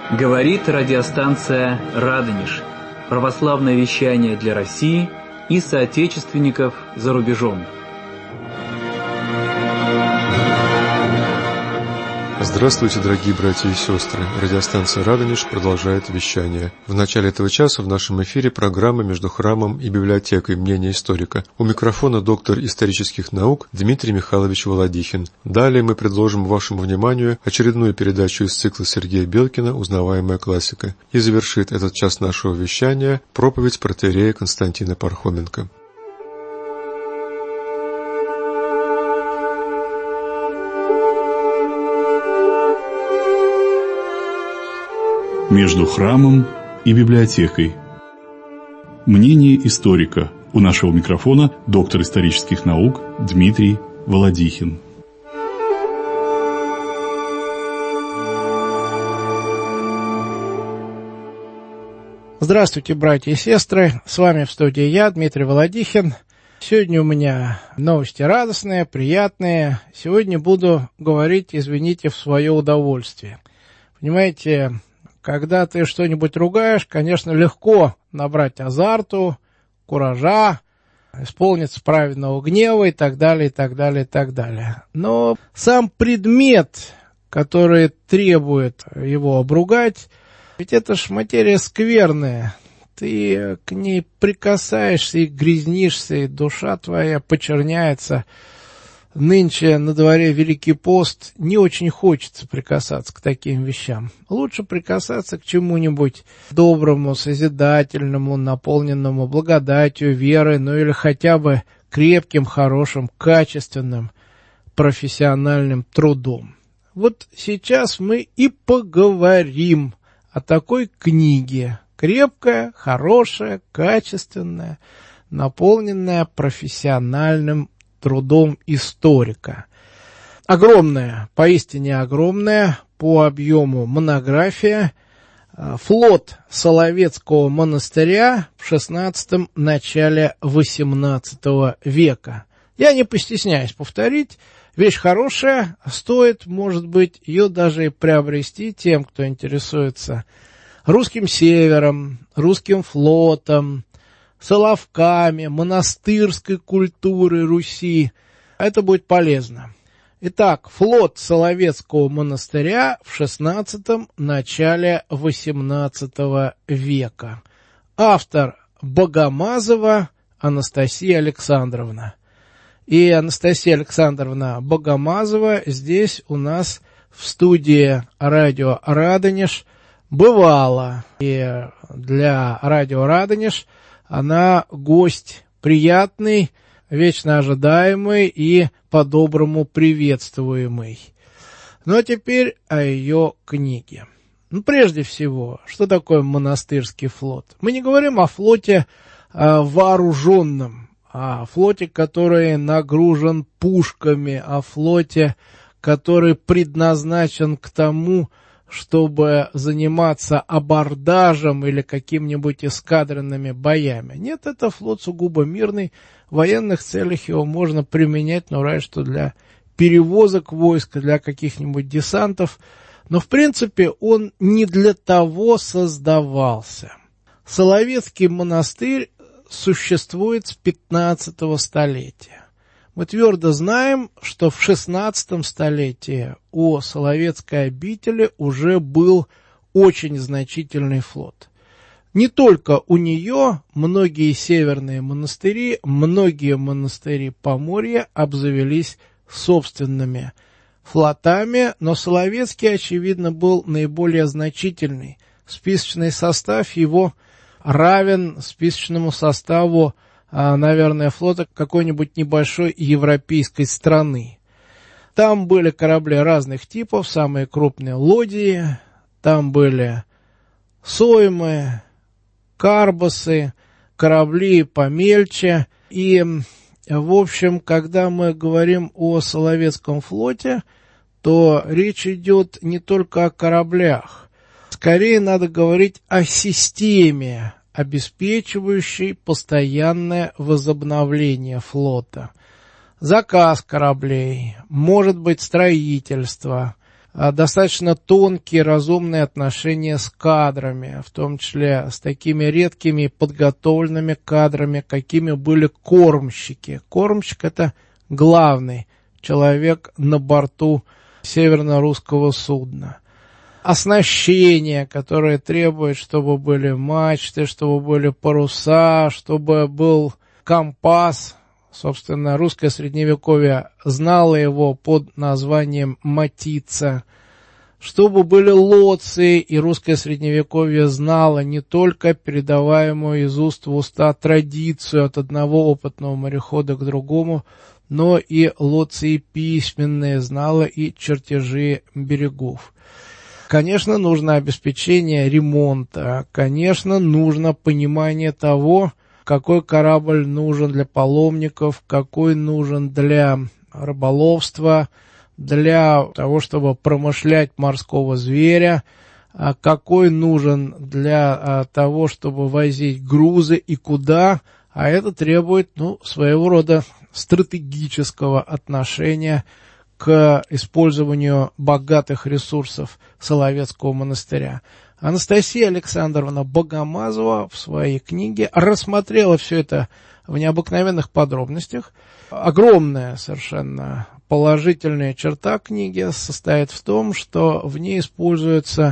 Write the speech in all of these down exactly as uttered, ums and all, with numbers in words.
Говорит радиостанция «Радонеж». Православное вещание для России и соотечественников за рубежом. Здравствуйте, дорогие братья и сестры! Радиостанция «Радонеж» продолжает вещание. В начале этого часа в нашем эфире программа «Между храмом и библиотекой. Мнение историка». У микрофона доктор исторических наук Дмитрий Михайлович Володихин. Далее мы предложим вашему вниманию очередную передачу из цикла Сергея Белкина «Узнаваемая классика». И завершит этот час нашего вещания проповедь протоиерея Константина Пархоменко. Между храмом и библиотекой. Мнение историка. У нашего микрофона доктор исторических наук Дмитрий Володихин. Здравствуйте, братья и сестры. С вами в студии я, Дмитрий Володихин. Сегодня у меня новости радостные, приятные. Сегодня буду говорить, извините, в свое удовольствие. Понимаете, когда ты что-нибудь ругаешь, конечно, легко набрать азарту, куража, исполниться праведного гнева и так далее, и так далее, и так далее. Но сам предмет, который требует его обругать, ведь это ж материя скверная. Ты к ней прикасаешься и грязнишься, и душа твоя почерняется. Нынче на дворе Великий пост, не очень хочется прикасаться к таким вещам. Лучше прикасаться к чему-нибудь доброму, созидательному, наполненному благодатью, верой, ну или хотя бы крепким, хорошим, качественным, профессиональным трудом. Вот сейчас мы и поговорим о такой книге. Крепкая, хорошая, качественная, наполненная профессиональным трудом историка. Огромная, поистине огромная по объему монография «Флот Соловецкого монастыря в шестнадцатом начале восемнадцатого века». Я не постесняюсь повторить, вещь хорошая, стоит, может быть, ее даже и приобрести тем, кто интересуется русским севером, русским флотом, соловками, монастырской культурой Руси. Это будет полезно. Итак, флот Соловецкого монастыря в шестнадцатом начале восемнадцатого века. Автор Богомазова Анастасия Александровна. И Анастасия Александровна Богомазова здесь у нас в студии радио «Радонеж» бывала. И для радио «Радонеж» она гость приятный, вечно ожидаемый и по-доброму приветствуемый. Ну а теперь о ее книге. Ну, прежде всего, что такое монастырский флот? Мы не говорим о флоте а, вооруженном, о флоте, который нагружен пушками, о флоте, который предназначен к тому, чтобы заниматься абордажем или какими-нибудь эскадренными боями. Нет, это флот сугубо мирный. В военных целях его можно применять, но разве что для перевозок войск, для каких-нибудь десантов. Но, в принципе, он не для того создавался. Соловецкий монастырь существует с пятнадцатого столетия. Мы твердо знаем, что в шестнадцатом столетии у Соловецкой обители уже был очень значительный флот. Не только у нее, многие северные монастыри, многие монастыри Поморья обзавелись собственными флотами, но Соловецкий, очевидно, был наиболее значительный. Списочный состав его равен списочному составу, наверное, флота какой-нибудь небольшой европейской страны. Там были корабли разных типов, самые крупные лодии, там были соймы, карбасы, корабли помельче. И, в общем, когда мы говорим о Соловецком флоте, то речь идет не только о кораблях. Скорее надо говорить о системе, обеспечивающей постоянное возобновление флота. Заказ кораблей, может быть строительство, достаточно тонкие, разумные отношения с кадрами, в том числе с такими редкими подготовленными кадрами, какими были кормщики. Кормщик — это главный человек на борту северно-русского судна. Оснащение, которое требует, чтобы были мачты, чтобы были паруса, чтобы был компас. Собственно, русское средневековье знало его под названием матица. Чтобы были лоции, и русское средневековье знало не только передаваемую из уст в уста традицию от одного опытного морехода к другому, но и лоции письменные, знало и чертежи берегов. Конечно, нужно обеспечение ремонта, конечно, нужно понимание того, какой корабль нужен для паломников, какой нужен для рыболовства, для того, чтобы промышлять морского зверя, какой нужен для того, чтобы возить грузы и куда, а это требует, ну, своего рода стратегического отношения к использованию богатых ресурсов Соловецкого монастыря. Анастасия Александровна Богомазова в своей книге рассмотрела все это в необыкновенных подробностях. Огромная совершенно положительная черта книги состоит в том, что в ней используются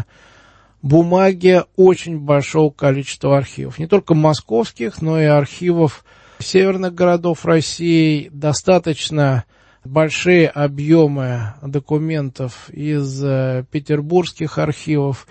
бумаги очень большого количества архивов. Не только московских, но и архивов северных городов России. Достаточно большие объемы документов из петербургских архивов.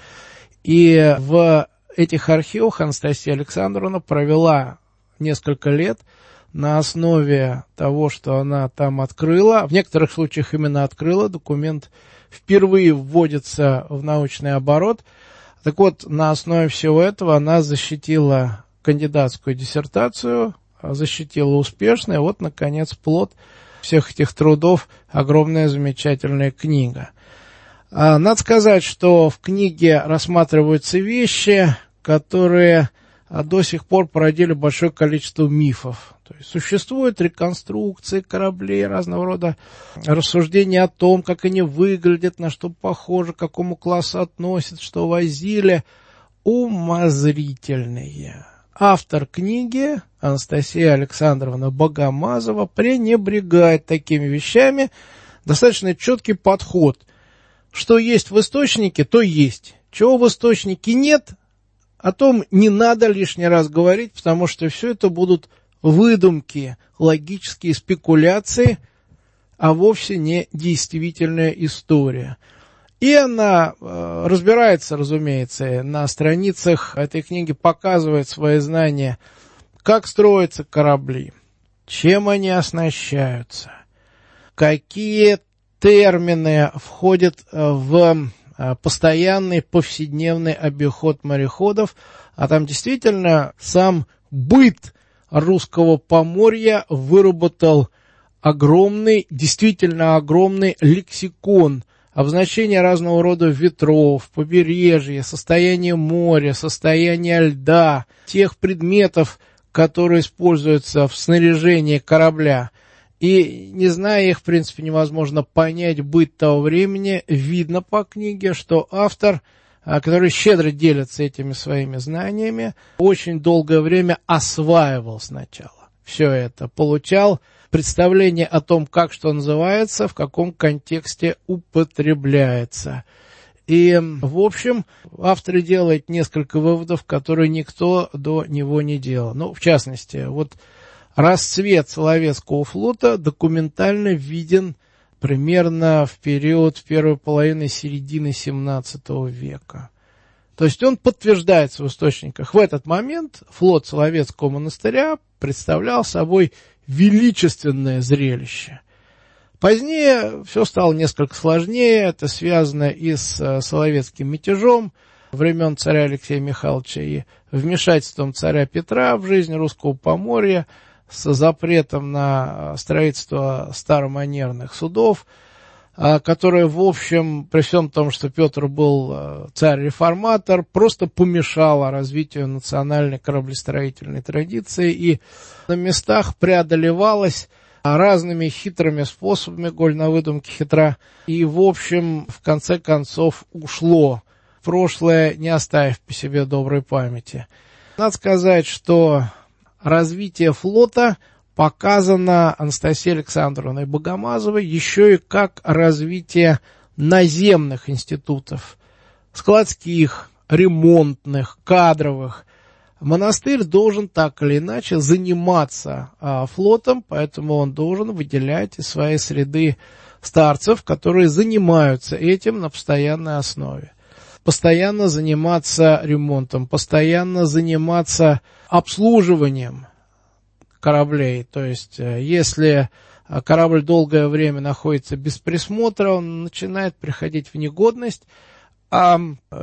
И в этих архивах Анастасия Александровна провела несколько лет на основе того, что она там открыла. В некоторых случаях именно открыла. Документ впервые вводится в научный оборот. Так вот, на основе всего этого она защитила кандидатскую диссертацию, защитила успешно. И вот, наконец, плод всех этих трудов — огромная замечательная книга. Надо сказать, что в книге рассматриваются вещи, которые до сих пор породили большое количество мифов. То есть существуют реконструкции кораблей, разного рода рассуждения о том, как они выглядят, на что похожи, к какому классу относятся, что возили. Умозрительные. Автор книги, Анастасия Александровна Богомазова, пренебрегает такими вещами. Достаточно четкий подход. Что есть в источнике, то есть. Чего в источнике нет, о том не надо лишний раз говорить, потому что все это будут выдумки, логические спекуляции, а вовсе не действительная история. И она э, разбирается, разумеется, на страницах этой книги, показывает свои знания, как строятся корабли, чем они оснащаются, какие термины входят в постоянный повседневный обиход мореходов, а там действительно сам быт русского поморья выработал огромный, действительно огромный лексикон обозначения разного рода ветров, побережья, состояния моря, состояния льда, тех предметов, которые используются в снаряжении корабля. И, не зная их, в принципе, невозможно понять быт того времени. Видно по книге, что автор, который щедро делится этими своими знаниями, очень долгое время осваивал сначала все это, получал представление о том, как что называется, в каком контексте употребляется. И, в общем, автор делает несколько выводов, которые никто до него не делал. Ну, в частности, вот расцвет Соловецкого флота документально виден примерно в период первой половины середины семнадцатого века. То есть он подтверждается в источниках. В этот момент флот Соловецкого монастыря представлял собой величественное зрелище. Позднее все стало несколько сложнее. Это связано и с Соловецким мятежом времен царя Алексея Михайловича и вмешательством царя Петра в жизнь русского поморья, с запретом на строительство староманерных судов, которые, в общем, при всем том, что Петр был царь-реформатор, просто помешало развитию национальной кораблестроительной традиции, и на местах преодолевалась разными хитрыми способами, голь на выдумке хитра, и, в общем, в конце концов ушло в прошлое, не оставив по себе доброй памяти. Надо сказать, что развитие флота показано Анастасией Александровной Богомазовой еще и как развитие наземных институтов, складских, ремонтных, кадровых. Монастырь должен так или иначе заниматься а, флотом, поэтому он должен выделять из своей среды старцев, которые занимаются этим на постоянной основе. Постоянно заниматься ремонтом, постоянно заниматься обслуживанием кораблей. То есть, если корабль долгое время находится без присмотра, он начинает приходить в негодность, а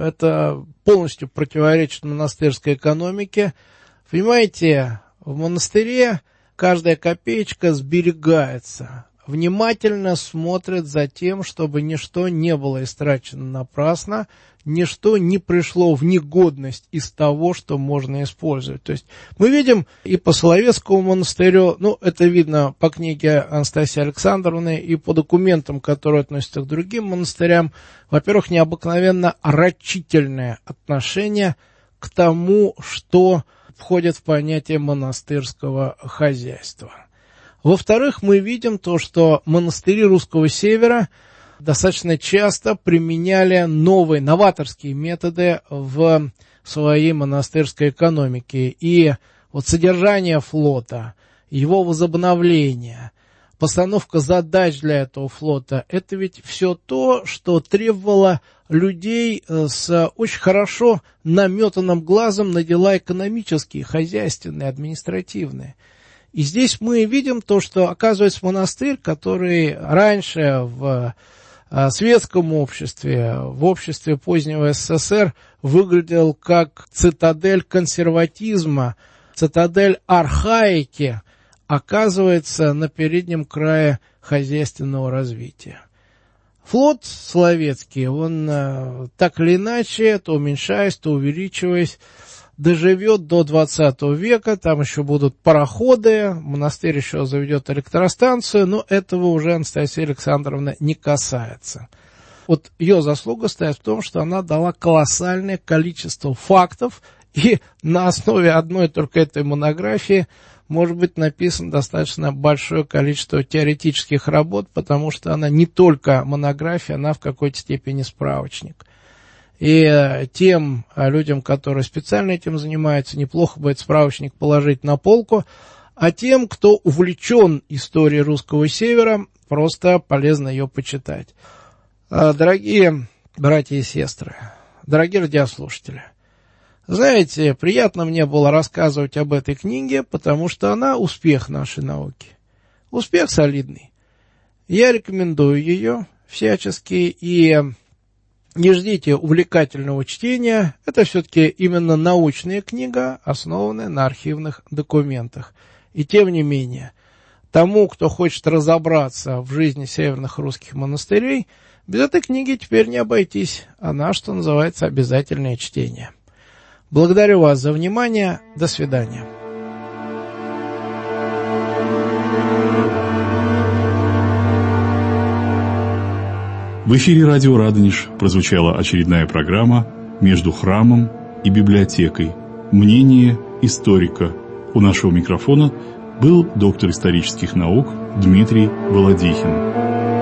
это полностью противоречит монастырской экономике. Понимаете, в монастыре каждая копеечка сберегается. Внимательно смотрят за тем, чтобы ничто не было истрачено напрасно, ничто не пришло в негодность из того, что можно использовать. То есть мы видим и по Соловецкому монастырю, ну, это видно по книге Анастасии Александровны и по документам, которые относятся к другим монастырям, во-первых, необыкновенно рачительное отношение к тому, что входит в понятие монастырского хозяйства. Во-вторых, мы видим то, что монастыри русского севера достаточно часто применяли новые новаторские методы в своей монастырской экономике. И вот содержание флота, его возобновление, постановка задач для этого флота, это ведь все то, что требовало людей с очень хорошо наметанным глазом на дела экономические, хозяйственные, административные. И здесь мы видим то, что, оказывается, монастырь, который раньше в светском обществе, в обществе позднего СССР выглядел как цитадель консерватизма, цитадель архаики, оказывается на переднем крае хозяйственного развития. Флот Соловецкий, он так или иначе, то уменьшаясь, то увеличиваясь, доживет до двадцатого века, там еще будут пароходы, монастырь еще заведет электростанцию, но этого уже Анастасия Александровна не касается. Вот ее заслуга стоит в том, что она дала колоссальное количество фактов, и на основе одной только этой монографии может быть написано достаточно большое количество теоретических работ, потому что она не только монография, она в какой-то степени справочник. И тем людям, которые специально этим занимаются, неплохо будет справочник положить на полку, а тем, кто увлечен историей русского севера, просто полезно ее почитать. Дорогие братья и сестры, дорогие радиослушатели, знаете, приятно мне было рассказывать об этой книге, потому что она успех нашей науки. Успех солидный. Я рекомендую ее всячески, и не ждите увлекательного чтения, это все-таки именно научная книга, основанная на архивных документах. И тем не менее, тому, кто хочет разобраться в жизни северных русских монастырей, без этой книги теперь не обойтись. Она, что называется, обязательное чтение. Благодарю вас за внимание. До свидания. В эфире радио «Радонеж» прозвучала очередная программа «Между храмом и библиотекой. Мнение историка». У нашего микрофона был доктор исторических наук Дмитрий Володихин.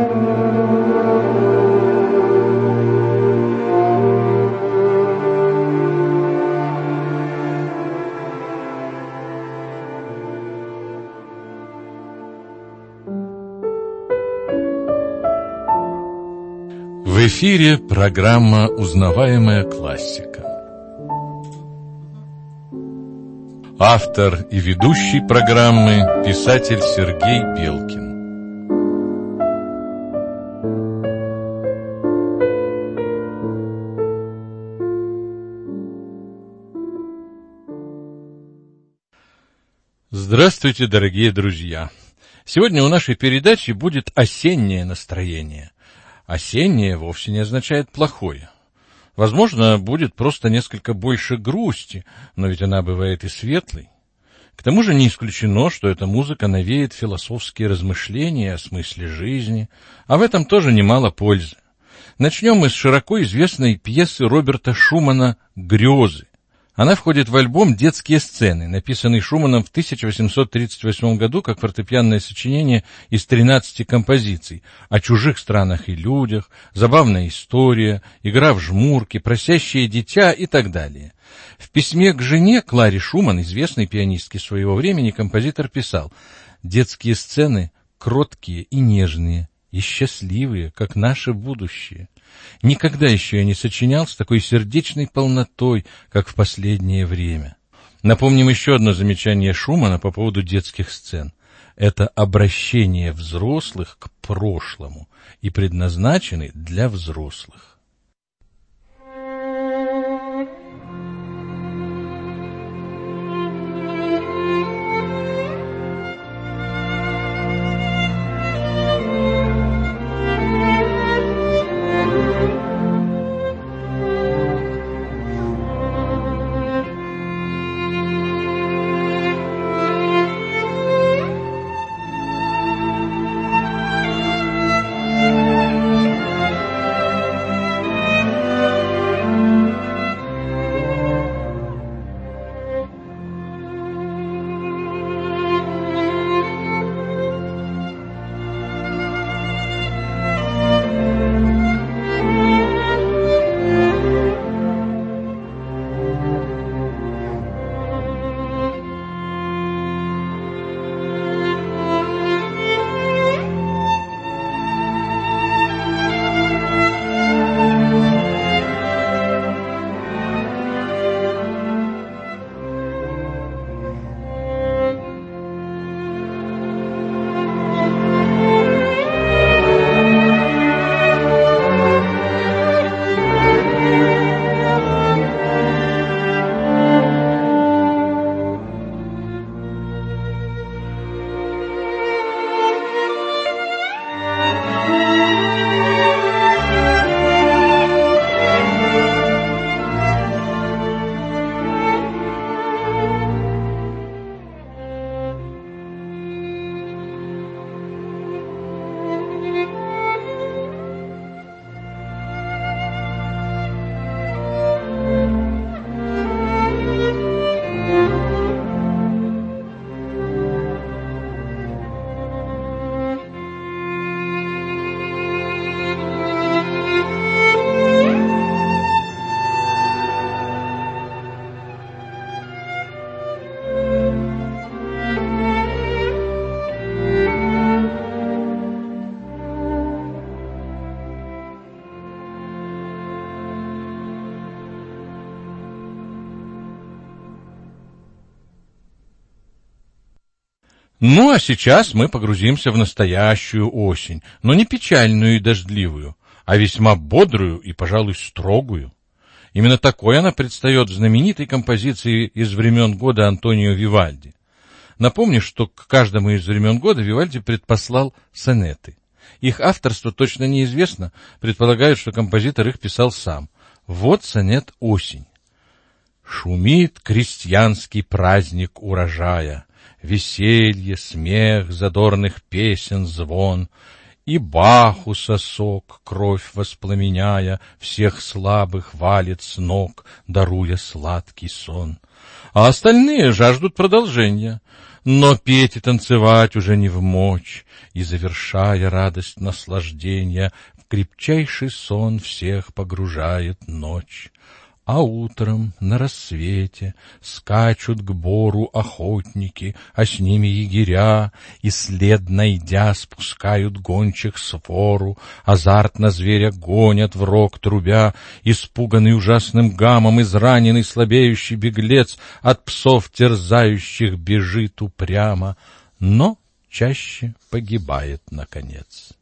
В эфире программа «Узнаваемая классика». Автор и ведущий программы – писатель Сергей Белкин. Здравствуйте, дорогие друзья! Сегодня у нашей передачи будет осеннее настроение. Осеннее вовсе не означает плохое. Возможно, будет просто несколько больше грусти, но ведь она бывает и светлой. К тому же не исключено, что эта музыка навеет философские размышления о смысле жизни, а в этом тоже немало пользы. Начнем мы с широко известной пьесы Роберта Шумана «Грезы». Она входит в альбом «Детские сцены», написанный Шуманом в тысяча восемьсот тридцать восьмом году как фортепианное сочинение из тринадцати композиций о чужих странах и людях, забавная история, игра в жмурки, просящее дитя и так далее. В письме к жене Кларе Шуман, известной пианистке своего времени, композитор писал: «Детские сцены кроткие и нежные, и счастливые, как наше будущее. Никогда еще я не сочинял с такой сердечной полнотой, как в последнее время». Напомним еще одно замечание Шумана по поводу детских сцен. Это обращение взрослых к прошлому и предназначены для взрослых. Ну, а сейчас мы погрузимся в настоящую осень, но не печальную и дождливую, а весьма бодрую и, пожалуй, строгую. Именно такой она предстает в знаменитой композиции из времен года Антонио Вивальди. Напомню, что к каждому из времен года Вивальди предпослал сонеты. Их авторство точно неизвестно, предполагают, что композитор их писал сам. Вот сонет «Осень». «Шумит крестьянский праздник урожая, веселье, смех, задорных песен звон, и Баху сосок, кровь воспламеняя, всех слабых валит с ног, даруя сладкий сон. А остальные жаждут продолжения, но петь и танцевать уже не вмочь, и, завершая радость наслаждения, в крепчайший сон всех погружает ночь. А утром на рассвете скачут к бору охотники, а с ними егеря, и след найдя спускают гончих свору, азартно зверя гонят в рог трубя, испуганный ужасным гамом, израненный слабеющий беглец от псов терзающих бежит упрямо, но чаще погибает наконец.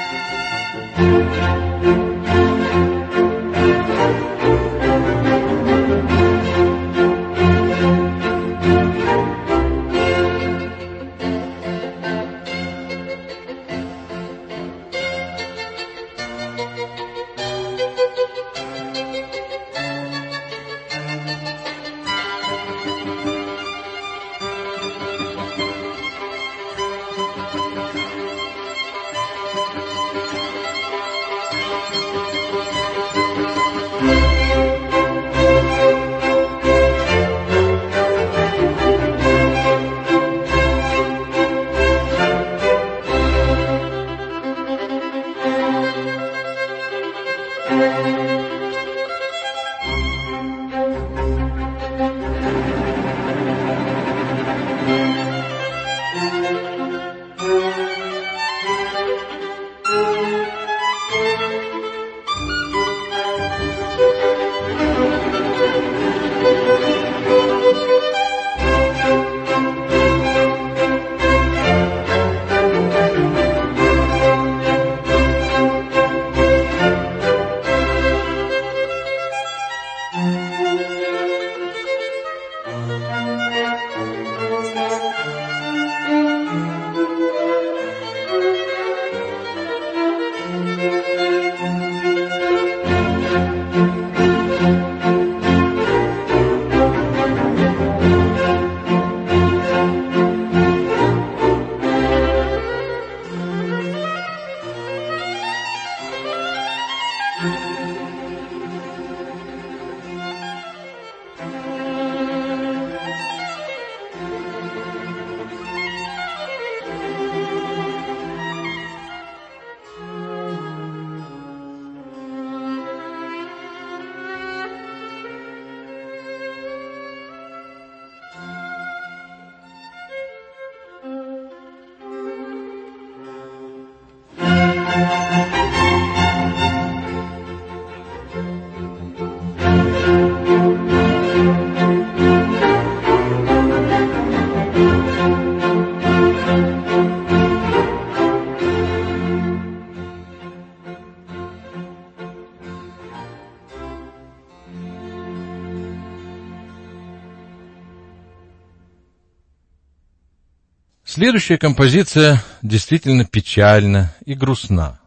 Следующая композиция действительно печальна и грустна,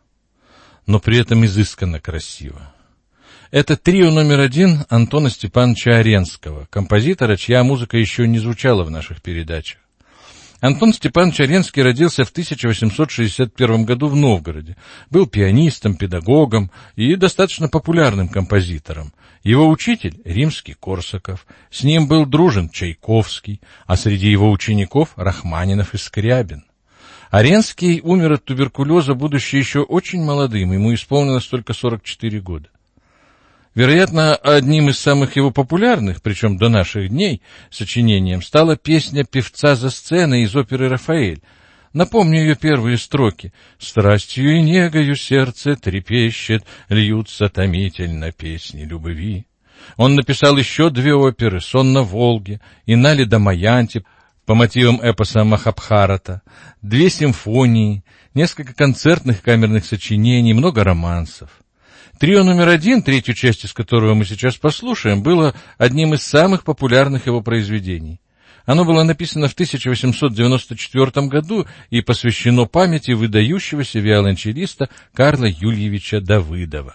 но при этом изысканно красива. Это трио номер один Антона Степановича Аренского, композитора, чья музыка еще не звучала в наших передачах. Антон Степанович Аренский родился в тысяча восемьсот шестьдесят первом году в Новгороде. Был пианистом, педагогом и достаточно популярным композитором. Его учитель — Римский-Корсаков, с ним был дружен Чайковский, а среди его учеников — Рахманинов и Скрябин. Аренский умер от туберкулеза, будучи еще очень молодым, ему исполнилось только сорок четыре года. Вероятно, одним из самых его популярных, причем до наших дней, сочинением стала песня певца за сценой из оперы «Рафаэль». Напомню ее первые строки. «Страстью и негою сердце трепещет, льются томительно песни любви». Он написал еще две оперы «Сон на Волге» и «Нали Дамаянти» по мотивам эпоса Махабхарата, две симфонии, несколько концертных камерных сочинений, много романсов. Трио номер один, третью часть из которого мы сейчас послушаем, было одним из самых популярных его произведений. Оно было написано в тысяча восемьсот девяносто четвёртом году и посвящено памяти выдающегося виолончелиста Карла Юльевича Давыдова.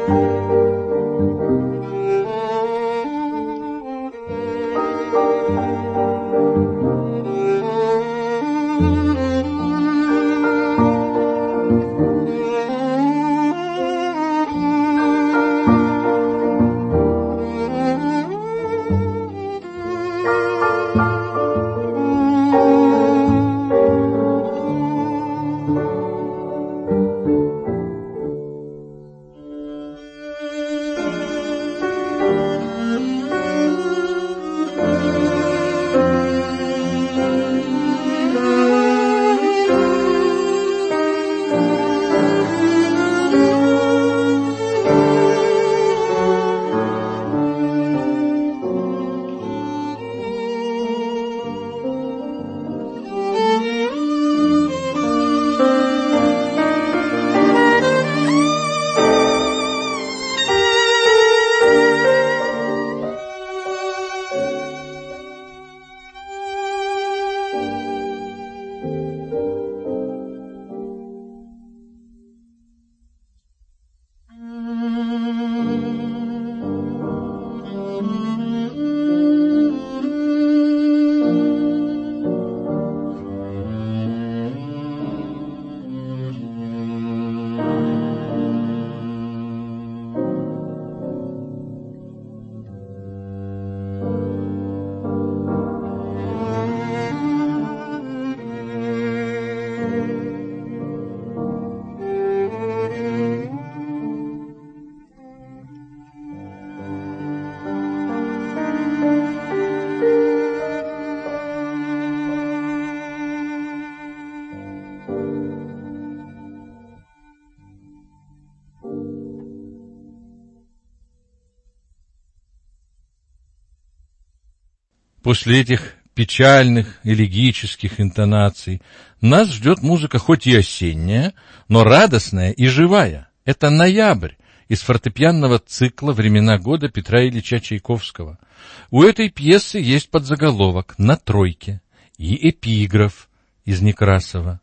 После этих печальных элегических интонаций нас ждет музыка хоть и осенняя, но радостная и живая. Это «Ноябрь» из фортепианного цикла «Времена года» Петра Ильича Чайковского. У этой пьесы есть подзаголовок «На тройке» и эпиграф из Некрасова.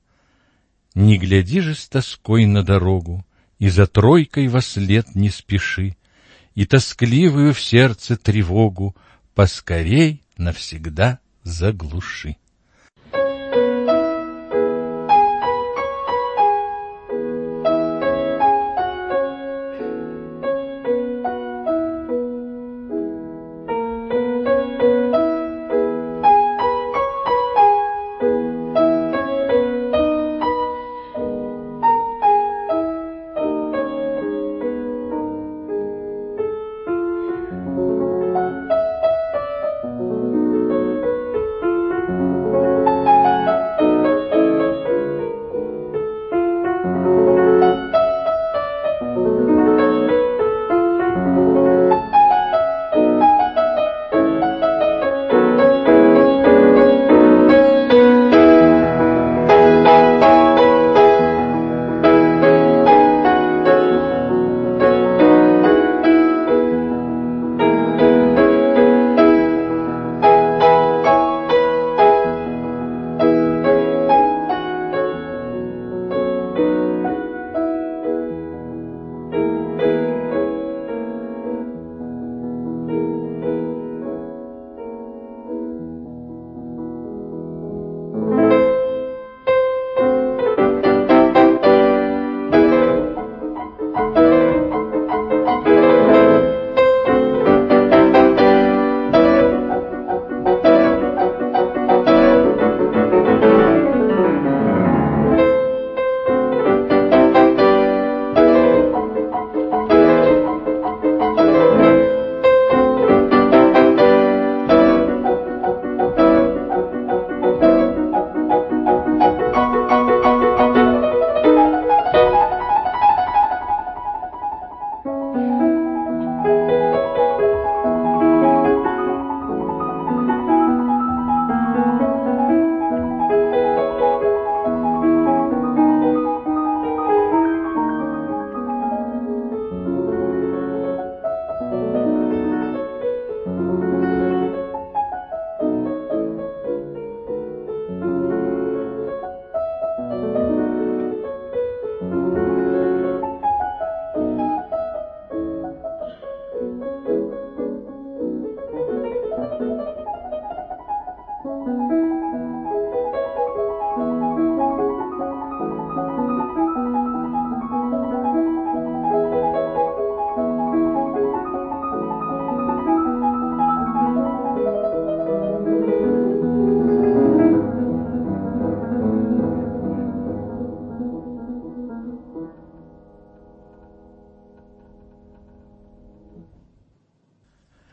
«Не гляди же с тоской на дорогу, и за тройкой вослед не спеши, и тоскливую в сердце тревогу поскорей навсегда заглуши». Thank you.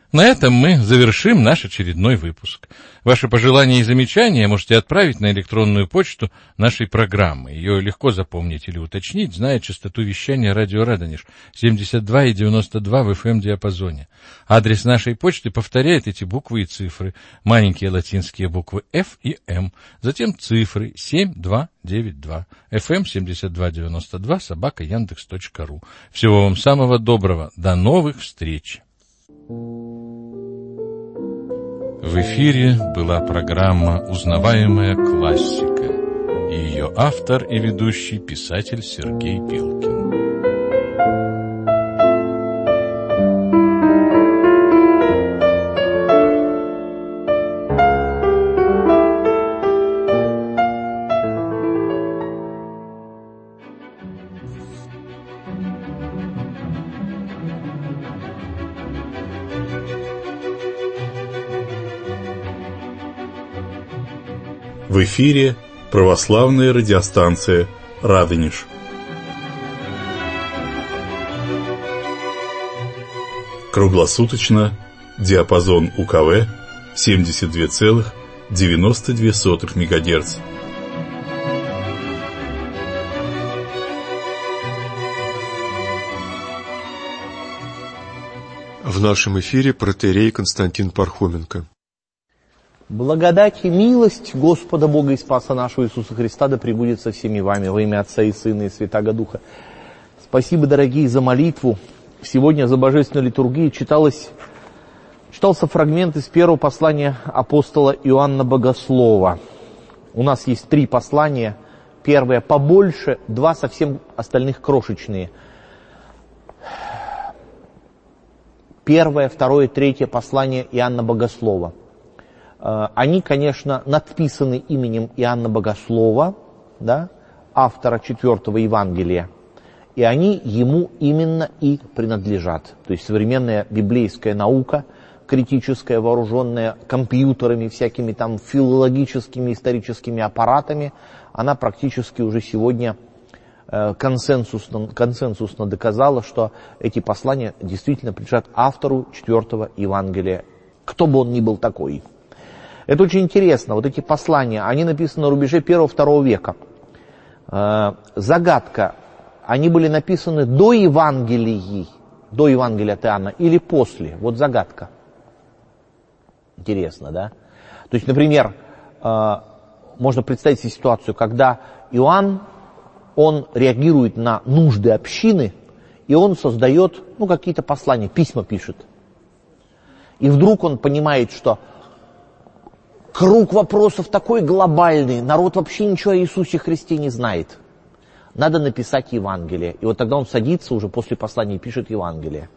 На этом мы завершим наш очередной выпуск. Ваши пожелания и замечания можете отправить на электронную почту нашей программы. Ее легко запомнить или уточнить, зная частоту вещания радио Радонеж семьдесят два и девяносто два в эф эм-диапазоне. Адрес нашей почты повторяет эти буквы и цифры. Маленькие латинские буквы F и M. Затем цифры семь два девять два. эф эм семьдесят два девяносто два собака яндекс точка ру. Всего вам самого доброго. До новых встреч. В эфире была программа «Узнаваемая классика» и ее автор и ведущий писатель Сергей Белкин. В эфире православная радиостанция «Радонеж». Круглосуточно диапазон У Ка В семьдесят два целых девяносто две сотых мегагерц. В нашем эфире протоиерей Константин Пархоменко. Благодать и милость Господа Бога и Спаса нашего Иисуса Христа да пребудет со всеми вами во имя Отца и Сына и Святаго Духа. Спасибо, дорогие, за молитву. Сегодня за Божественной литургией читалось, читался фрагмент из первого послания апостола Иоанна Богослова. У нас есть три послания. Первое побольше, два совсем остальных крошечные. Первое, второе, третье послание Иоанна Богослова. Они, конечно, надписаны именем Иоанна Богослова, да, автора четвертого Евангелия, и они ему именно и принадлежат. То есть современная библейская наука, критическая, вооруженная компьютерами, всякими там филологическими, историческими аппаратами, она практически уже сегодня консенсусно, консенсусно доказала, что эти послания действительно принадлежат автору четвертого Евангелия, кто бы он ни был такой. Это очень интересно. Вот эти послания, они написаны на рубеже первого-второго века. Э, загадка, они были написаны до Евангелий, до Евангелия от Иоанна или после? Вот загадка. Интересно, да? То есть, например, э, можно представить себе ситуацию, когда Иоанн, он реагирует на нужды общины, и он создает, ну, какие-то послания, письма пишет. И вдруг он понимает, что круг вопросов такой глобальный, народ вообще ничего о Иисусе Христе не знает. Надо написать Евангелие. И вот тогда он садится уже после послания и пишет Евангелие.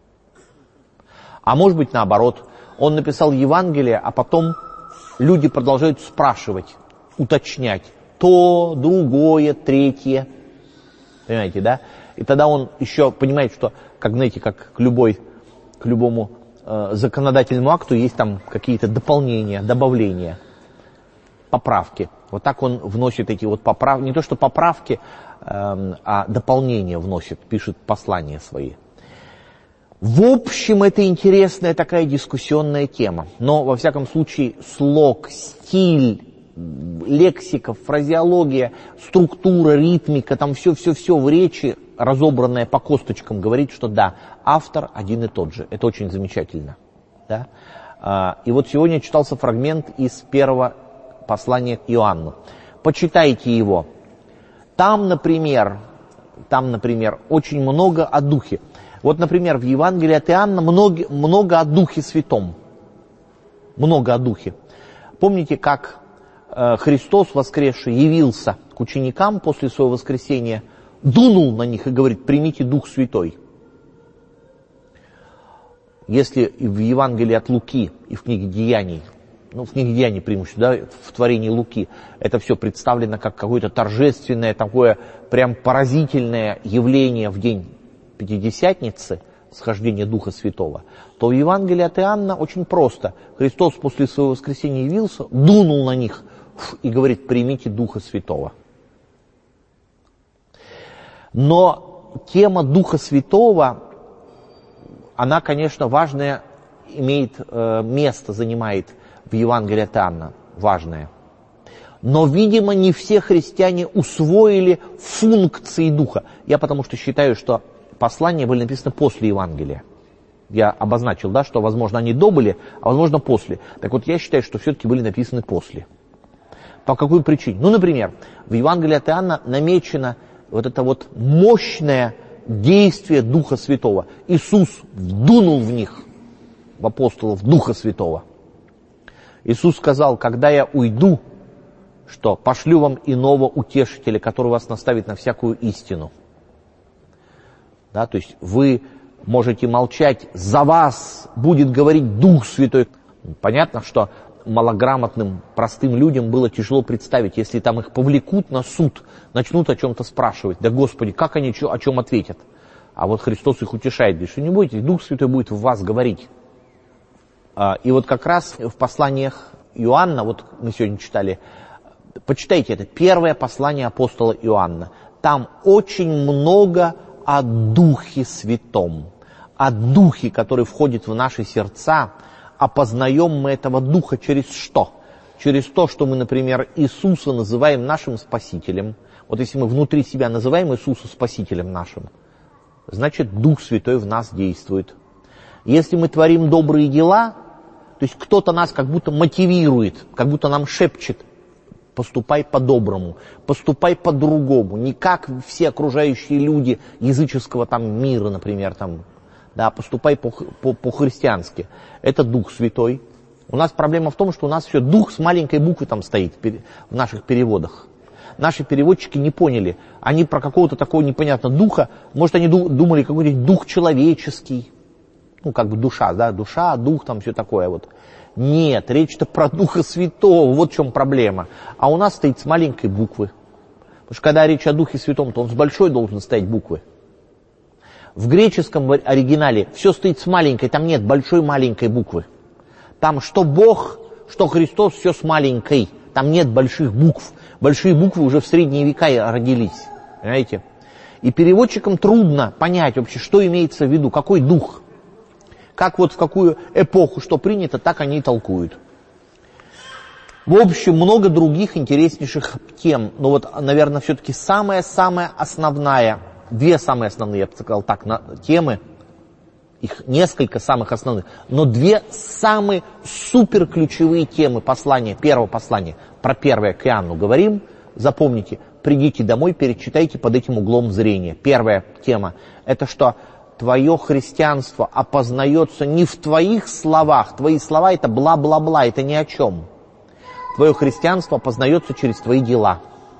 А может быть наоборот, он написал Евангелие, а потом люди продолжают спрашивать, уточнять то, другое, третье. Понимаете, да? И тогда он еще понимает, что, как, знаете, как к любой, к любому законодательному акту есть там какие-то дополнения, добавления, поправки. Вот так он вносит эти вот поправки, не то что поправки, э, а дополнения вносит, пишет послания свои. В общем, это интересная такая дискуссионная тема. Но, во всяком случае, слог, стиль, лексика, фразеология, структура, ритмика, там все-все-все в речи, разобранное по косточкам, говорит, что да, автор один и тот же. Это очень замечательно. Да? И вот сегодня читался фрагмент из первого послания к Иоанну. Почитайте его. Там, например, там, например, очень много о Духе. Вот, например, в Евангелии от Иоанна много, много о Духе Святом. Много о Духе. Помните, как э, Христос воскресший явился к ученикам после своего воскресения, дунул на них и говорит: примите Дух Святой. Если в Евангелии от Луки и в книге Деяний, ну, в книге Деяний преимущественно, да, в творении Луки, это все представлено как какое-то торжественное, такое прям поразительное явление в день Пятидесятницы, схождения Духа Святого, то в Евангелии от Иоанна очень просто. Христос после своего воскресения явился, дунул на них и говорит: примите Духа Святого. Но тема Духа Святого, она, конечно, важная имеет э, место, занимает в Евангелии от Иоанна, важное. Но, видимо, не все христиане усвоили функции Духа. Я потому что считаю, что послания были написаны после Евангелия. Я обозначил, да, что, возможно, они до были, а, возможно, после. Так вот, я считаю, что все-таки были написаны после. По какой причине? Ну, например, в Евангелии от Иоанна намечено вот это вот мощное действие Духа Святого. Иисус вдунул в них, в апостолов, Духа Святого. Иисус сказал: когда я уйду, что пошлю вам иного утешителя, который вас наставит на всякую истину. Да, то есть вы можете молчать, за вас будет говорить Дух Святой. Понятно, что малограмотным, простым людям было тяжело представить, если там их повлекут на суд, начнут о чем-то спрашивать. Да, Господи, как они о чем ответят? А вот Христос их утешает, говорит, что не бойтесь, Дух Святой будет в вас говорить. И вот как раз в посланиях Иоанна, вот мы сегодня читали, почитайте это, первое послание апостола Иоанна. Там очень много о Духе Святом, о Духе, который входит в наши сердца. Опознаем мы этого Духа через что? Через то, что мы, например, Иисуса называем нашим Спасителем. Вот если мы внутри себя называем Иисуса Спасителем нашим, значит, Дух Святой в нас действует. Если мы творим добрые дела, то есть кто-то нас как будто мотивирует, как будто нам шепчет: поступай по-доброму, поступай по-другому, не как все окружающие люди языческого там мира, например, там, да, поступай по, по, по-христиански. Это Дух Святой. У нас проблема в том, что у нас все Дух с маленькой буквы там стоит в наших переводах. Наши переводчики не поняли. Они про какого-то такого непонятного духа, может, они думали какой-то дух человеческий, ну, как бы душа, да, душа, дух, там все такое вот. Нет, речь-то про Духа Святого, вот в чем проблема. А у нас стоит с маленькой буквы. Потому что когда речь о Духе Святом, то он с большой должен стоять буквы. В греческом оригинале все стоит с маленькой, там нет большой маленькой буквы. Там что Бог, что Христос, все с маленькой. Там нет больших букв. Большие буквы уже в средние века родились. Понимаете? И переводчикам трудно понять вообще, что имеется в виду, какой дух. Как вот в какую эпоху что принято, так они и толкуют. В общем, много других интереснейших тем. Но вот, наверное, все-таки самая-самая основная, две самые основные, я бы сказал так, на, темы, их несколько самых основных, но две самые суперключевые темы послания, первого послания, про первое к Иоанну говорим, запомните, придите домой, перечитайте под этим углом зрения. Первая тема, это что твое христианство опознается не в твоих словах, твои слова это бла-бла-бла, это ни о чем. Твое христианство опознается через твои дела.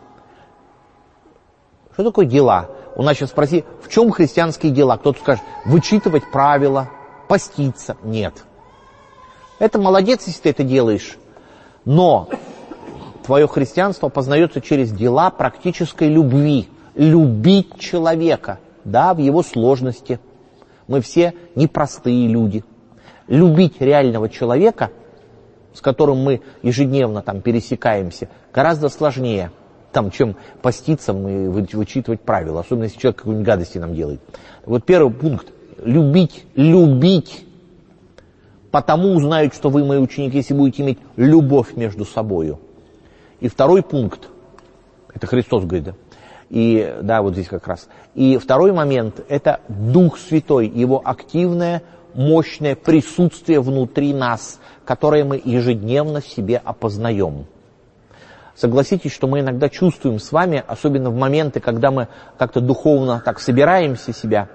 Что такое дела? У нас сейчас спроси, в чем христианские дела? Кто-то скажет, вычитывать правила, поститься. Нет. Это молодец, если ты это делаешь. Но твое христианство познается через дела практической любви. Любить человека, да, в его сложности. Мы все непростые люди. Любить реального человека, с которым мы ежедневно там пересекаемся, гораздо сложнее, там, чем поститься и вычитывать правила, особенно если человек какую-нибудь гадости нам делает. Вот первый пункт. Любить, любить. Потому узнают, что вы мои ученики, если будете иметь любовь между собою. И второй пункт. Это Христос говорит, да. И, да, вот здесь как раз. И второй момент, это Дух Святой, Его активное, мощное присутствие внутри нас, которое мы ежедневно в себе опознаем. Согласитесь, что мы иногда чувствуем с вами, особенно в моменты, когда мы как-то духовно так собираемся себя,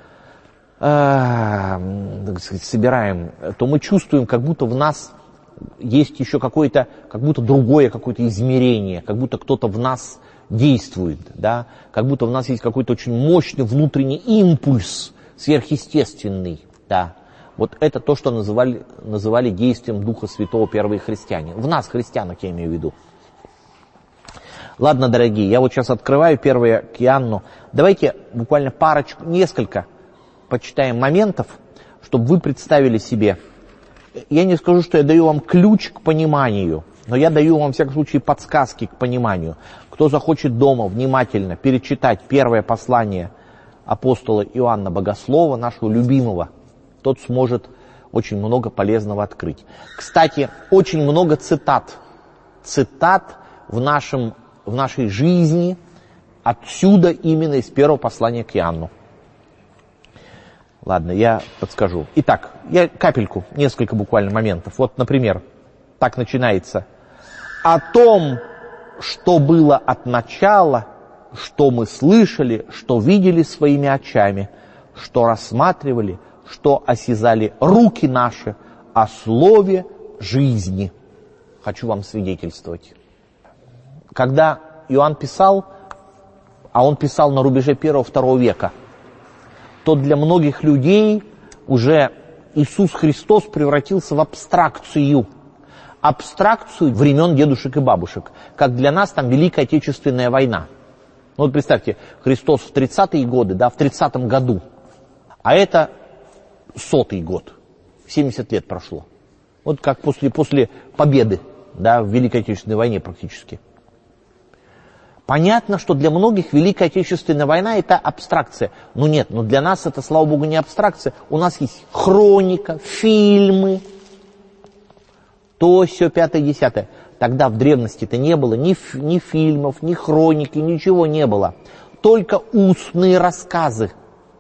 э, так сказать, собираем, то мы чувствуем, как будто в нас есть еще какое-то, как будто другое какое-то измерение, как будто кто-то в нас действует, да, как будто в нас есть какой-то очень мощный внутренний импульс, сверхъестественный, да. Вот это то, что называли, называли действием Духа Святого первые христиане. В нас, христианах, я имею в виду. Ладно, дорогие, я вот сейчас открываю первое к Иоанну. Давайте буквально парочку, несколько почитаем моментов, чтобы вы представили себе. Я не скажу, что я даю вам ключ к пониманию, но я даю вам, в всяком случае, подсказки к пониманию. Кто захочет дома внимательно перечитать первое послание апостола Иоанна Богослова, нашего любимого, тот сможет очень много полезного открыть. Кстати, очень много цитат. Цитат в, нашем, в нашей жизни отсюда именно из первого послания к Иоанну. Ладно, я подскажу. Итак, я капельку, несколько буквально моментов. Вот, например, так начинается. О том, что было от начала, что мы слышали, что видели своими очами, что рассматривали, что осязали руки наши, о слове жизни. Хочу вам свидетельствовать. Когда Иоанн писал, а он писал на рубеже первого-второго века, то для многих людей уже Иисус Христос превратился в абстракцию. Абстракцию времен дедушек и бабушек. Как для нас там Великая Отечественная война. Ну вот представьте, Христос в тридцатые годы, да, в тридцатом году. А это сотый год. семьдесят лет прошло. Вот как после, после победы, да, в Великой Отечественной войне практически. Понятно, что для многих Великая Отечественная война это абстракция. Но нет, но для нас это, слава Богу, не абстракция. У нас есть хроника, фильмы, то, сё, пятое, десятое. Тогда в древности-то не было ни, ни фильмов, ни хроники, ничего не было. Только устные рассказы.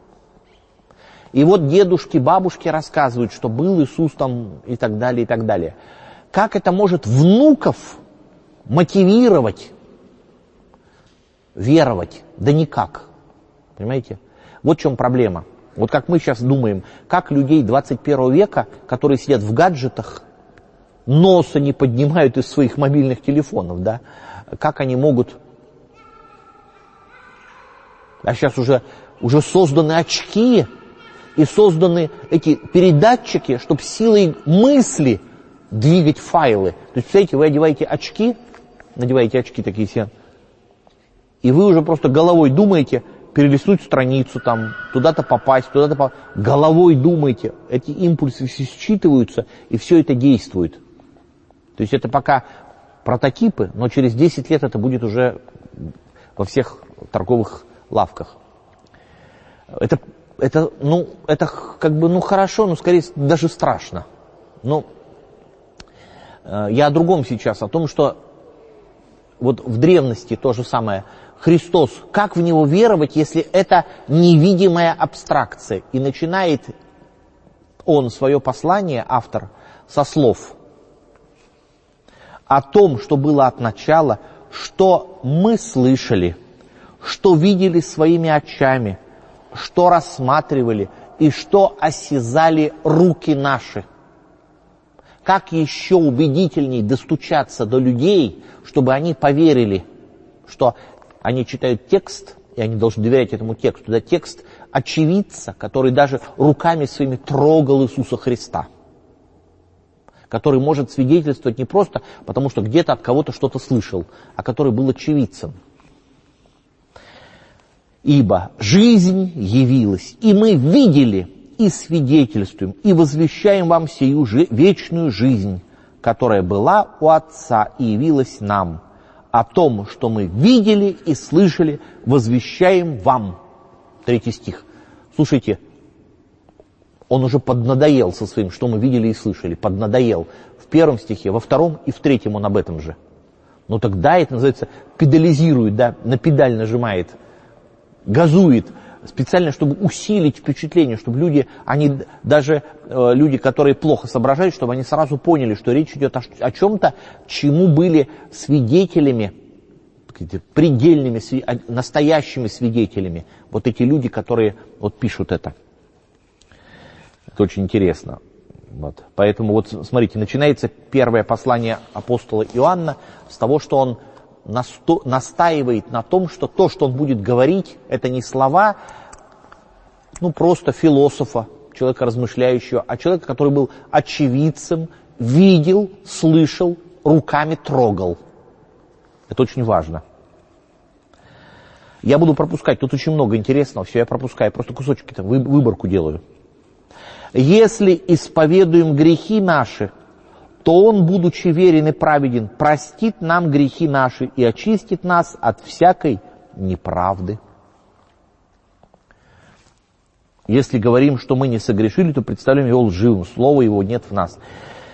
И вот дедушки, бабушки рассказывают, что был Иисус там и так далее, и так далее. Как это может внуков мотивировать веровать? Да никак. Понимаете? Вот в чем проблема. Вот как мы сейчас думаем, как людей двадцать первого века, которые сидят в гаджетах, носа не поднимают из своих мобильных телефонов, да, как они могут... А сейчас уже, уже созданы очки и созданы эти передатчики, чтобы силой мысли двигать файлы. То есть, представляете, вы одеваете очки, надеваете очки такие все, и вы уже просто головой думаете, перелистнуть страницу, там, туда-то попасть, туда-то попасть. Головой думаете, эти импульсы все считываются, и все это действует. То есть это пока прототипы, но через десять лет это будет уже во всех торговых лавках. Это, это, ну, это как бы, ну, хорошо, но скорее даже страшно. Но э, я о другом сейчас, о том, что вот в древности то же самое. Христос, как в Него веровать, если это невидимая абстракция? И начинает он свое послание, автор, со слов о том, что было от начала, что мы слышали, что видели своими очами, что рассматривали и что осязали руки наши. Как еще убедительней достучаться до людей, чтобы они поверили, что они читают текст, и они должны доверять этому тексту. Да, текст очевидца, который даже руками своими трогал Иисуса Христа. Который может свидетельствовать не просто потому, что где-то от кого-то что-то слышал, а который был очевидцем. Ибо жизнь явилась, и мы видели, и свидетельствуем, и возвещаем вам сию же вечную жизнь, которая была у Отца и явилась нам. О том, что мы видели и слышали, возвещаем вам. Третий стих. Слушайте, он уже поднадоел со своим, что мы видели и слышали. Поднадоел. В первом стихе, во втором и в третьем он об этом же. Ну тогда это называется педализирует, да, на педаль нажимает, газует. Специально, чтобы усилить впечатление, чтобы люди, они, даже э, люди, которые плохо соображают, чтобы они сразу поняли, что речь идет о, о чем-то, чему были свидетелями, предельными, настоящими свидетелями. Вот эти люди, которые вот пишут это. Это очень интересно. Вот. Поэтому вот смотрите, начинается первое послание апостола Иоанна с того, что он насто... настаивает на том, что то, что он будет говорить, это не слова, ну просто философа, человека размышляющего, а человека, который был очевидцем, видел, слышал, руками трогал. Это очень важно. Я буду пропускать, тут очень много интересного, все я пропускаю, просто кусочки-то, выборку делаю. Если исповедуем грехи наши, то Он, будучи верен и праведен, простит нам грехи наши и очистит нас от всякой неправды. Если говорим, что мы не согрешили, то представляем его лживым, слова его нет в нас.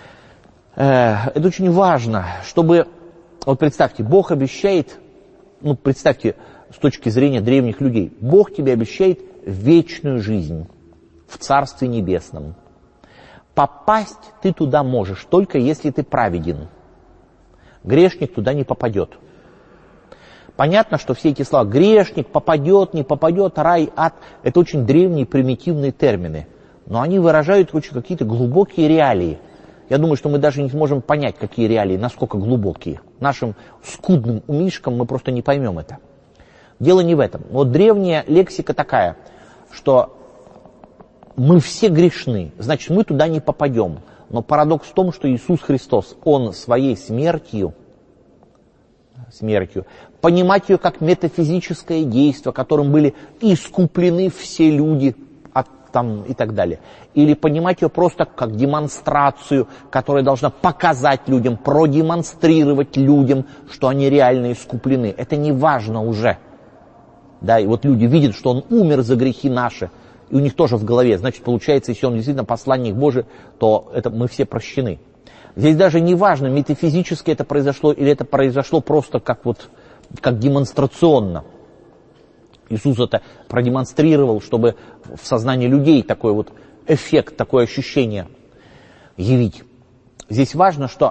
Это очень важно, чтобы... Вот представьте, Бог обещает, ну представьте, с точки зрения древних людей, Бог тебе обещает вечную жизнь в Царстве Небесном. Попасть ты туда можешь, только если ты праведен. Грешник туда не попадет. Понятно, что все эти слова «грешник», «попадет», «не попадет», «рай», «ад» — это очень древние примитивные термины. Но они выражают очень какие-то глубокие реалии. Я думаю, что мы даже не сможем понять, какие реалии, насколько глубокие. Нашим скудным умишкам мы просто не поймем это. Дело не в этом. Вот древняя лексика такая, что мы все грешны, значит, мы туда не попадем. Но парадокс в том, что Иисус Христос, Он своей смертью, смертью, понимать ее как метафизическое действие, которым были искуплены все люди от, там, и так далее. Или понимать ее просто как демонстрацию, которая должна показать людям, продемонстрировать людям, что они реально искуплены. Это не важно уже. Да, и вот люди видят, что Он умер за грехи наши, и у них тоже в голове, значит, получается, если Он действительно посланник Божий, то это мы все прощены. Здесь даже не важно, метафизически это произошло, или это произошло просто как, вот, как демонстрационно. Иисус это продемонстрировал, чтобы в сознании людей такой вот эффект, такое ощущение явить. Здесь важно, что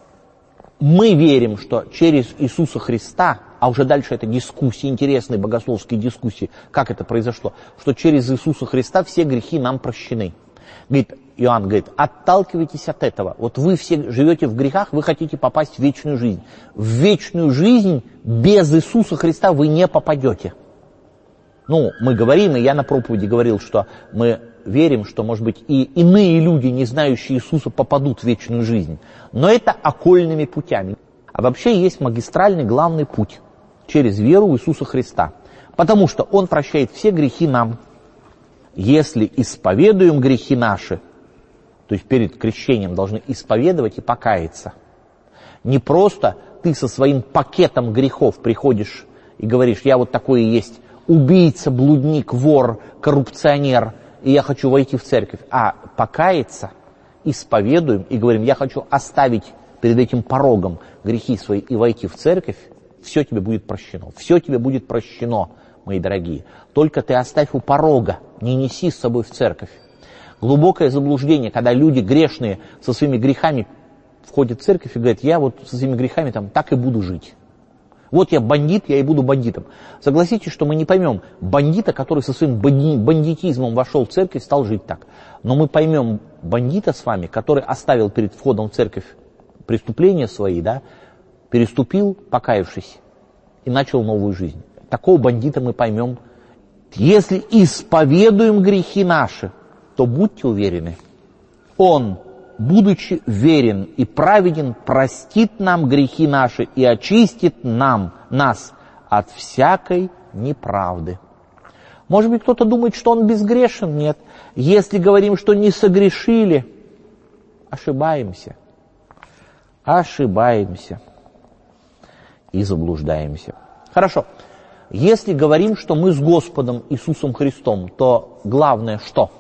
мы верим, что через Иисуса Христа, а уже дальше это дискуссии, интересные богословские дискуссии, как это произошло, что через Иисуса Христа все грехи нам прощены. Говорит, Иоанн говорит, отталкивайтесь от этого. Вот вы все живете в грехах, вы хотите попасть в вечную жизнь. В вечную жизнь без Иисуса Христа вы не попадете. Ну, мы говорим, и я на проповеди говорил, что мы верим, что, может быть, и иные люди, не знающие Иисуса, попадут в вечную жизнь. Но это окольными путями. А вообще есть магистральный главный путь через веру в Иисуса Христа. Потому что Он прощает все грехи нам. Если исповедуем грехи наши, то есть перед крещением должны исповедовать и покаяться. Не просто ты со своим пакетом грехов приходишь и говоришь, я вот такой и есть убийца, блудник, вор, коррупционер, и я хочу войти в церковь. А покаяться, исповедуем и говорим, я хочу оставить перед этим порогом грехи свои и войти в церковь, все тебе будет прощено. Все тебе будет прощено, мои дорогие. Только ты оставь у порога, не неси с собой в церковь. Глубокое заблуждение, когда люди грешные со своими грехами входят в церковь и говорят, я вот со своими грехами там так и буду жить. Вот я бандит, я и буду бандитом. Согласитесь, что мы не поймем бандита, который со своим бандитизмом вошел в церковь и стал жить так. Но мы поймем бандита с вами, который оставил перед входом в церковь преступления свои, да, переступил, покаявшись, и начал новую жизнь. Такого бандита мы поймем. Если исповедуем грехи наши, то будьте уверены, Он, будучи верен и праведен, простит нам грехи наши и очистит нам, нас от всякой неправды. Может быть, кто-то думает, что он безгрешен? Нет. Если говорим, что не согрешили, ошибаемся. Ошибаемся. И заблуждаемся. Хорошо. Если говорим, что мы с Господом Иисусом Христом, то главное что?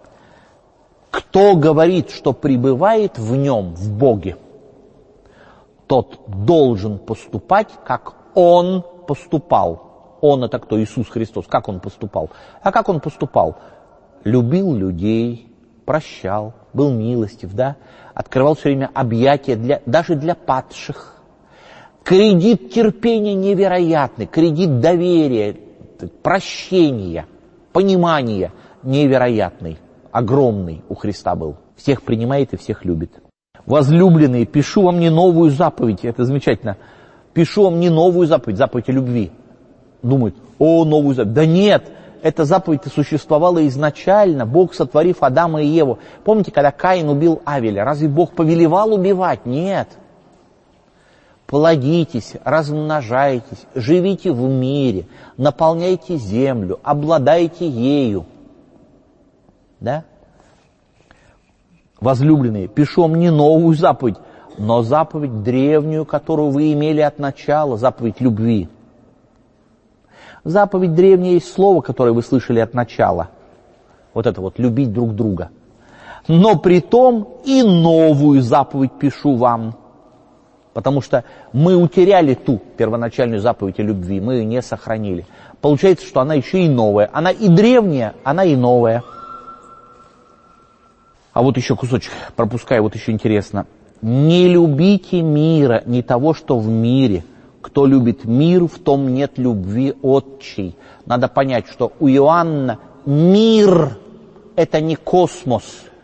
Кто говорит, что пребывает в Нем, в Боге, тот должен поступать, как Он поступал. Он это кто? Иисус Христос. Как Он поступал? А как Он поступал? Любил людей, прощал, был милостив, да? Открывал все время объятия для, даже для падших. Кредит терпения невероятный, кредит доверия, прощения, понимания невероятный, огромный у Христа был. Всех принимает и всех любит. Возлюбленные, пишу вам не новую заповедь, это замечательно, пишу вам не новую заповедь, заповедь о любви. Думают, о, новую заповедь. Да нет, эта заповедь существовала изначально, Бог, сотворив Адама и Еву. Помните, когда Каин убил Авеля, разве Бог повелевал убивать? Нет. Плодитесь, размножайтесь, живите в мире, наполняйте землю, обладайте ею. Да? Возлюбленные, пишу вам не новую заповедь, но заповедь древнюю, которую вы имели от начала, заповедь любви. Заповедь древняя есть слово, которое вы слышали от начала. Вот это вот, любить друг друга. Но при том и новую заповедь пишу вам. Потому что мы утеряли ту первоначальную заповедь о любви, мы ее не сохранили. Получается, что она еще и новая. Она и древняя, она и новая. А вот еще кусочек, пропускаю, вот еще интересно. Не любите мира, не того, что в мире. Кто любит мир, в том нет любви отчей. Надо понять, что у Иоанна мир – это не космос.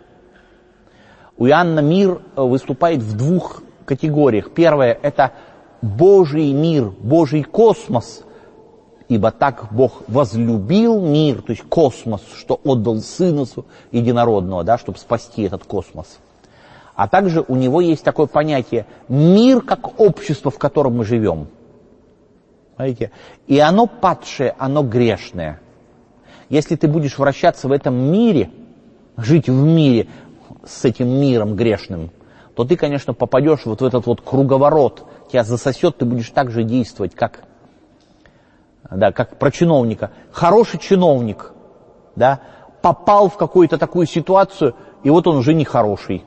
У Иоанна мир выступает в двух категориях. Первое – это Божий мир, Божий космос. Ибо так Бог возлюбил мир, то есть космос, что отдал Сына Единородного, да, чтобы спасти этот космос. А также у него есть такое понятие мир как общество, в котором мы живем. Знаете? И оно падшее, оно грешное. Если ты будешь вращаться в этом мире, жить в мире с этим миром грешным, то ты, конечно, попадешь вот в этот вот круговорот, тебя засосет, ты будешь так же действовать, как, да, как про чиновника. Хороший чиновник, да, попал в какую-то такую ситуацию, и вот он уже нехороший.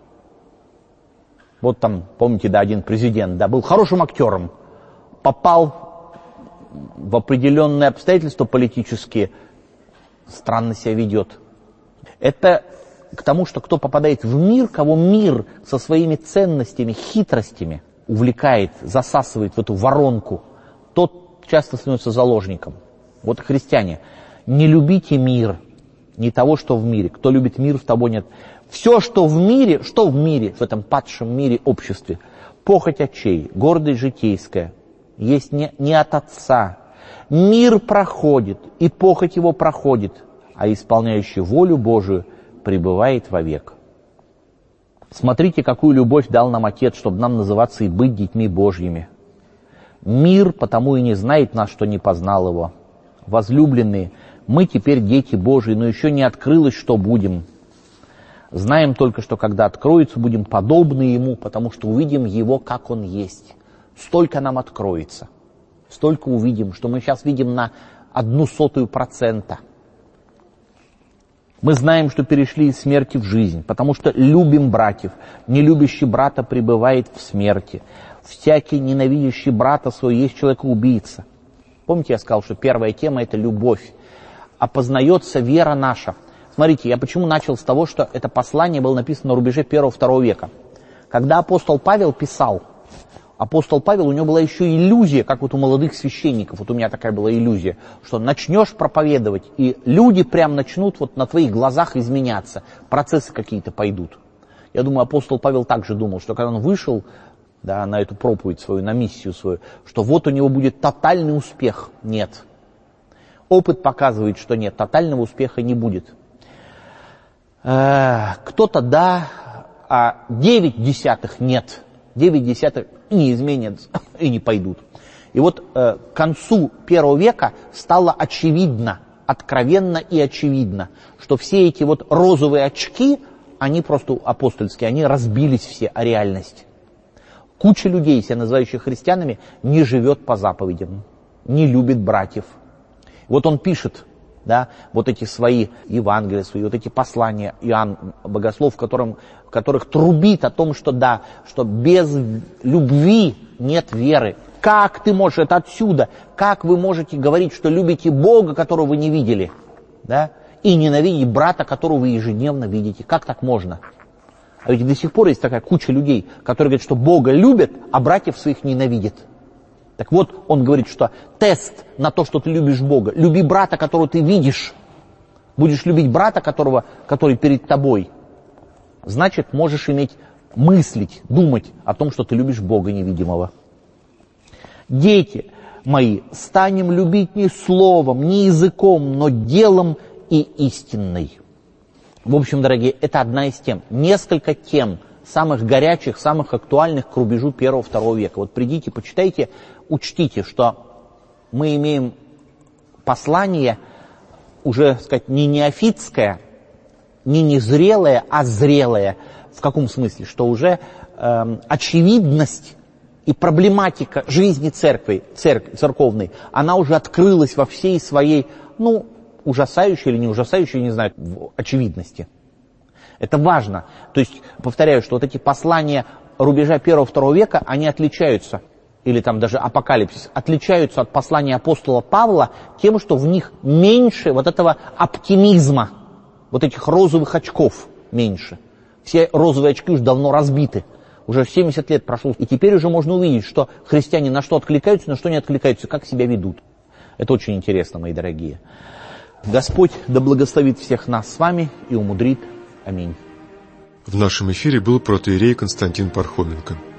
Вот там, помните, да, один президент, да, был хорошим актером, попал в определенные обстоятельства политические, странно себя ведет. Это к тому, что кто попадает в мир, кого мир со своими ценностями, хитростями увлекает, засасывает в эту воронку, тот часто становится заложником. Вот христиане, не любите мир, не того, что в мире. Кто любит мир, в того нет. Все, что в мире, что в мире, в этом падшем мире, обществе, похоть очей, гордость житейская, есть не, не от Отца. Мир проходит, и похоть его проходит, а исполняющий волю Божию пребывает вовек. Смотрите, какую любовь дал нам Отец, чтобы нам называться и быть детьми Божьими. Мир потому и не знает нас, что не познал его. Возлюбленные, мы теперь дети Божьи, но еще не открылось, что будем. Знаем только, что когда откроется, будем подобны Ему, потому что увидим Его, как Он есть. Столько нам откроется, столько увидим, что мы сейчас видим на одну сотую процента. Мы знаем, что перешли из смерти в жизнь, потому что любим братьев. Не любящий брата пребывает в смерти. Всякий ненавидящий брата своего есть человека-убийца. Помните, я сказал, что первая тема – это любовь. А познается вера наша. Смотрите, я почему начал с того, что это послание было написано на рубеже первого-второго века. Когда апостол Павел писал, апостол Павел, у него была еще иллюзия, как вот у молодых священников, вот у меня такая была иллюзия, что начнешь проповедовать, и люди прям начнут вот на твоих глазах изменяться, процессы какие-то пойдут. Я думаю, апостол Павел также думал, что когда он вышел, да, на эту проповедь свою, на миссию свою, что вот у него будет тотальный успех. Нет. Опыт показывает, что нет, тотального успеха не будет. Э-э, кто-то да, а девять десятых нет. Девять десятых не изменятся и не пойдут. И вот э, к концу первого века стало очевидно, откровенно и очевидно, что все эти вот розовые очки, они просто апостольские, они разбились все о реальность. Куча людей, себя называющих христианами, не живет по заповедям, не любит братьев. Вот он пишет, да, вот эти свои Евангелия, свои вот эти послания, Иоанн Богослов, в, котором, в которых трубит о том, что да, что без любви нет веры. Как ты можешь, это отсюда, как вы можете говорить, что любите Бога, которого вы не видели, да, и ненавидеть брата, которого вы ежедневно видите? Как так можно? А ведь до сих пор есть такая куча людей, которые говорят, что Бога любят, а братьев своих ненавидят. Так вот, он говорит, что тест на то, что ты любишь Бога. Люби брата, которого ты видишь. Будешь любить брата, которого, который перед тобой. Значит, можешь иметь, мыслить, думать о том, что ты любишь Бога невидимого. Дети мои, станем любить не словом, не языком, но делом и истинной. В общем, дорогие, это одна из тем. Несколько тем, самых горячих, самых актуальных к рубежу первого-второго века. Вот придите, почитайте, учтите, что мы имеем послание уже, так сказать, не неофитское, не незрелое, а зрелое. В каком смысле? Что уже э, очевидность и проблематика жизни церкви, церк, церковной, она уже открылась во всей своей, ну, ужасающее или не ужасающее, не знаю, в очевидности. Это важно. То есть, повторяю, что вот эти послания рубежа первого-второго века, они отличаются, или там даже апокалипсис, отличаются от послания апостола Павла тем, что в них меньше вот этого оптимизма, вот этих розовых очков меньше. Все розовые очки уже давно разбиты. Уже семьдесят лет прошло, и теперь уже можно увидеть, что христиане на что откликаются, на что не откликаются, как себя ведут. Это очень интересно, мои дорогие. Господь да благословит всех нас с вами и умудрит. Аминь. В нашем эфире был протоиерей Константин Пархоменко.